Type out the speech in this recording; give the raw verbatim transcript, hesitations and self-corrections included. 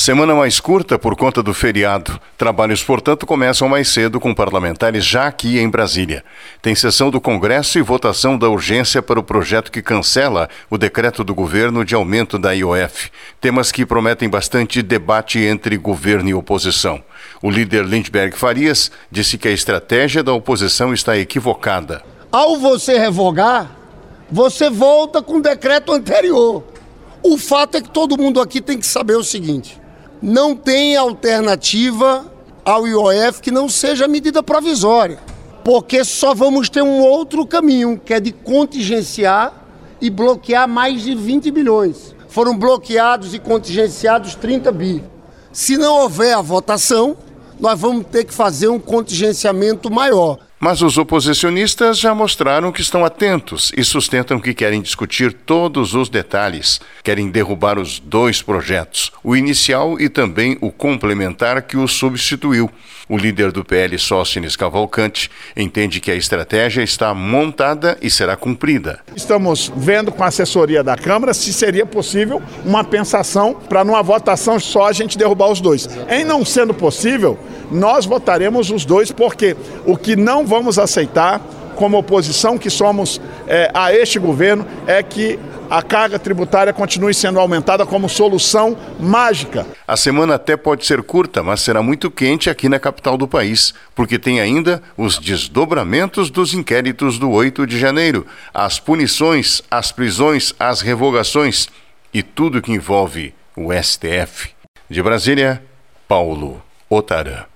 Semana mais curta por conta do feriado. Trabalhos, portanto, começam mais cedo com parlamentares já aqui em Brasília. Tem sessão do Congresso e votação da urgência para o projeto que cancela o decreto do governo de aumento da I O F. Temas que prometem bastante debate entre governo e oposição. O líder Lindbergh Farias disse que a estratégia da oposição está equivocada. Ao você revogar, você volta com o decreto anterior. O fato é que todo mundo aqui tem que saber o seguinte: não tem alternativa ao I O F que não seja medida provisória, porque só vamos ter um outro caminho, que é de contingenciar e bloquear mais de vinte bilhões. Foram bloqueados e contingenciados trinta bi. Se não houver a votação, nós vamos ter que fazer um contingenciamento maior. Mas os oposicionistas já mostraram que estão atentos e sustentam que querem discutir todos os detalhes. Querem derrubar os dois projetos, o inicial e também o complementar que o substituiu. O líder do P L, Sóstenes Cavalcante, entende que a estratégia está montada e será cumprida. Estamos vendo com a assessoria da Câmara se seria possível uma pensação para numa votação só a gente derrubar os dois. Em não sendo possível, nós votaremos os dois, porque o que não vamos aceitar como oposição que somos é, a este governo é que a carga tributária continue sendo aumentada como solução mágica. A semana até pode ser curta, mas será muito quente aqui na capital do país, porque tem ainda os desdobramentos dos inquéritos do oito de janeiro, as punições, as prisões, as revogações e tudo que envolve o S T F. De Brasília, Paulo Otarã.